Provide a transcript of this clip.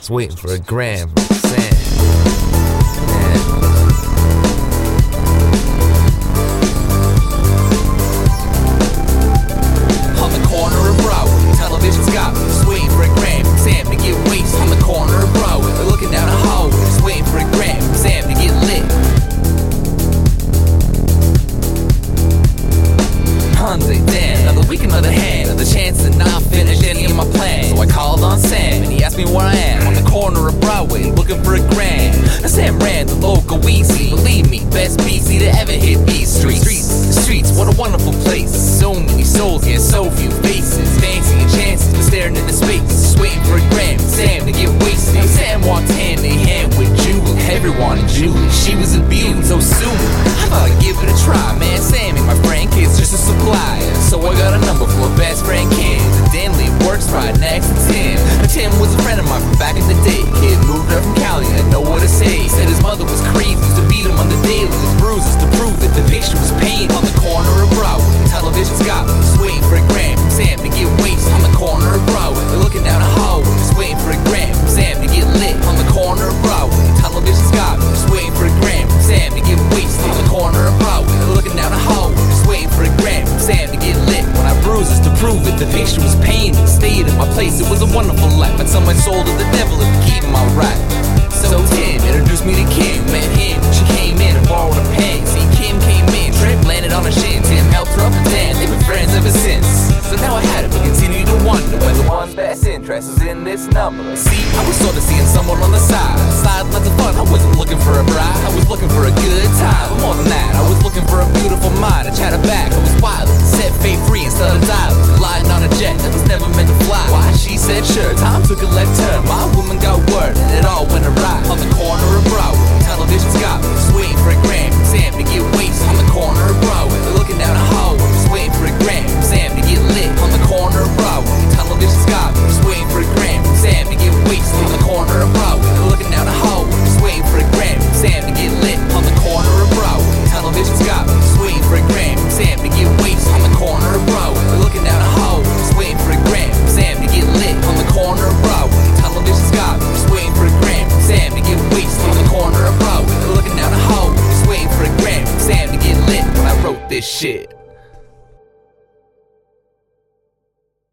Just waiting for a gram from Sam. Man. On the corner of Broadway, television's got me. Just waiting for a gram from Sam to get wasted. On the corner of Broadway, they're looking down the hallway. Just waiting for a gram from Sam to get lit. Hyundai, damn, another week, another hand, another chance to not finish any of my plans. So I called on Sam and he asked me where I am. On the corner of Broadway, looking for a gram. Now Sam ran the local Weezy. Believe me, best BC to ever hit these streets. The streets, what a wonderful place. So many souls, yet so few faces. Fancy and chances, but staring into space. Just waiting for a gram, Sam to get wasted. Now Sam walked hand in hand with Julie. Everyone in Julie, she was a beauty. So soon, I thought I'd give it a try. Man, Sam ain't my friend, kid's just a supplier. So I got a number for a best friend Kim. The Denley works right next to Tim. Now Tim was a friend of mine from back in the day. Kid moved up from Cali, didn't know what to say. Said his mother was crazy, used to beat him on the daily. His bruises to prove that the picture was pain. On the corner of Broadway, television's got me. Just waiting for a gram from Sam to get wasted. On the corner of Broadway, they're looking down the hallway. Just waiting for a gram from Sam to get lit. On the corner of Broadway, television's got me. Just waiting for a gram from Sam to get wasted. On the corner of Broadway, they're looking down the hallway. Just waiting for a gram from Sam to get lit. When I bruises to prove it, the picture was pain. Stayed in my place, it was a wonderful life. I'd sell my soul to the devil if you keep my right. So Tim introduced me to Kim, met him, she came in and borrowed a pen. See, Kim came in, trip landed on her shin. Tim helped her up and down, they've been friends ever since. So now I had to continue to wonder when the one's best interest is in this number. See, I was sort of seeing someone on the side. Sidelines of fun, I wasn't looking for a bride, I was looking for a good time. But more than that, I was looking for a beautiful mind. I chatted back, I was wild, set fate free instead of dialing. Gliding on a jet that was never meant to fly. Why? She said sure, time took a left turn. My woman got word and it all went awry. On the corner of Broadway, television's got me. Just waiting for a gram from Sam to get wasted. On the corner of Broadway, they're looking down the hallway. Just waiting for a gram from Sam to get lit. On the corner of Broadway, television's got me. Just waiting for a gram from Sam to get wasted. On the corner of Broadway, they're looking down the hallway. Just waiting for a gram from Sam to get lit. On the corner of Broadway, television's got me. Just waiting for a gram from Sam to get wasted. On the corner of Broadway, they're looking down the hallway. Just waiting for a gram from Sam to get lit. On the corner of Broadway, television's got me. Just waiting for a gram from Sam to get wasted. On the corner of Broadway, they're looking down the hallway. Just waiting for a gram from Sam to get lit. When I wrote this shit.